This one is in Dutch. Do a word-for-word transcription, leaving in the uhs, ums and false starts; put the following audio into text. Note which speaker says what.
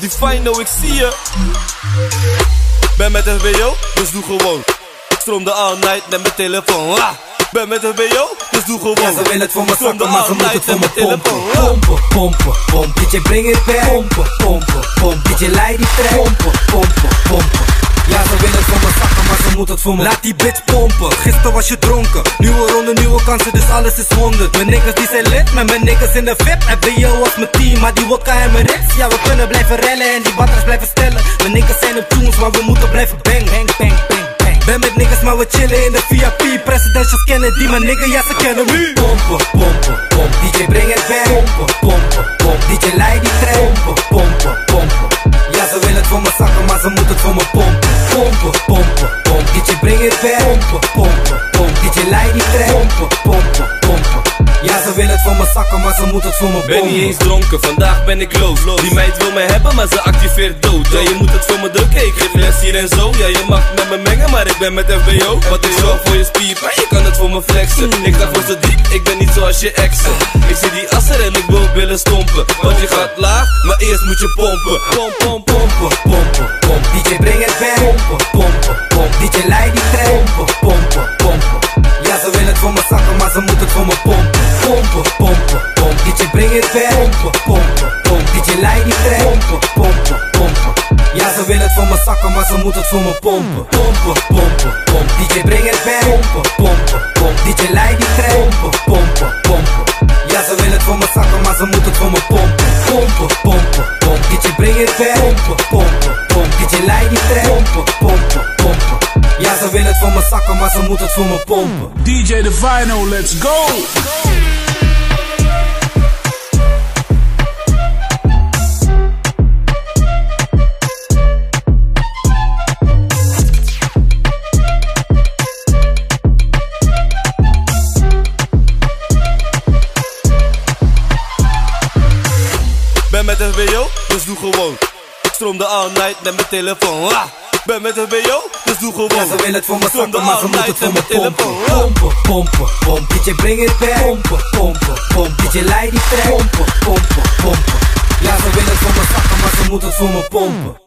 Speaker 1: Die Fino, ik zie je. Ben met F B O, dus doe gewoon. Ik stroomde all night met mijn telefoon. Ah. Ben met F B O, dus doe gewoon.
Speaker 2: Ja, ze willen het voor me zakken, maar ze moeten het voor me pompen. Pompen, pompen, pompen. D J bring it back. Pompen, pompen, pompen. D J leid die track. Pompen, pompen, pompen. Ja, ze willen het voor me zakken, maar ze moet het voor me. Laat die bitch pompen, gisteren was je dronken. Nieuwe ronde, nieuwe kansen, dus alles is honderd. Mijn niggas die zijn lid, met mijn niggas in de V I P. F B O was mijn team, maar die wodka en mijn rips. Ja, we kunnen blijven rellen en die batters blijven stellen. Mijn niggas zijn op tunes, maar we moeten blijven bang. Bang, bang, bang, bang. Ben met niggas, maar we chillen in de V I P. Presidential kennen die, mijn nigga, ja, ze kennen me. Pompen, pompen, pompen. D J bring it back. Pompen, pompen, pompen. D J leid die track. Pompen, pompen, pompen. Ja, ze willen het voor me zakken, maar ze moet het voor me pompen. Pompen, pompen, pompen. D J bring it back. Pompen, pompen, pompen. D J leid die track. Pompen, pompen, pompen. Ja, ze willen het voor me zakken, maar ze moet het voor me pompen.
Speaker 1: Ben niet eens dronken, vandaag ben ik loos. Die meid wil mij hebben, maar ze activeert dood. Ja, je moet het voor me drukken, ik geef les hier en zo. Ja, je mag met me mengen, maar ik ben met F B O. Wat is wel voor je spier, maar je kan het voor me flexen. Ik dacht voor ze diep, ik ben niet zoals je exen. Ik zie die asser en ik wil willen stompen. Want je gaat laag, maar eerst moet je pompen. Pomp, pomp,
Speaker 2: pompen, pompen, pompen. D J bring it back. Pompen, pompen, pompen. D J leid die track. Pompen, pompen, pompen. Ja, ze willen het voor me zakken, maar ze moet het voor me pompen. Pompen, pompen, pompen. D J bring it back. Pompen, pompen, pompen. D J leid die track. Pompen, pompen, pompen. Ja, ze willen het voor me zakken, maar ze moet het voor me pompen. Pompen, pompen, pompen. D J bring it back. Pompen, pompen, pompen. D J leid die track. Pompen, pompen, pompen. Ja, ze willen het voor me zakken, maar ze moet het voor me pompen. Pompen, pompen, pompen. D J bring it back. Pompen, pompen, pompen. D J leid die track. Pompen, pompen, pompen. Ja, ze willen het voor me zakken, maar ze moet het voor me pompen.
Speaker 3: D J Divino, let's go!
Speaker 1: Ben met F B O, dus doe gewoon. Ik stroomde all night met mijn telefoon. Ah. Ben met F B O, dus doe gewoon.
Speaker 2: Ja, ze willen het voor me zakken, maar ze moet het voor me pompen. Pompen, pompen, pompen. D J bring it back. Pompen, pompen, pompen. D J leid die track. Pompen, pompen, pompen. Ja, ze willen het voor me zakken, maar ze moet het voor me pompen.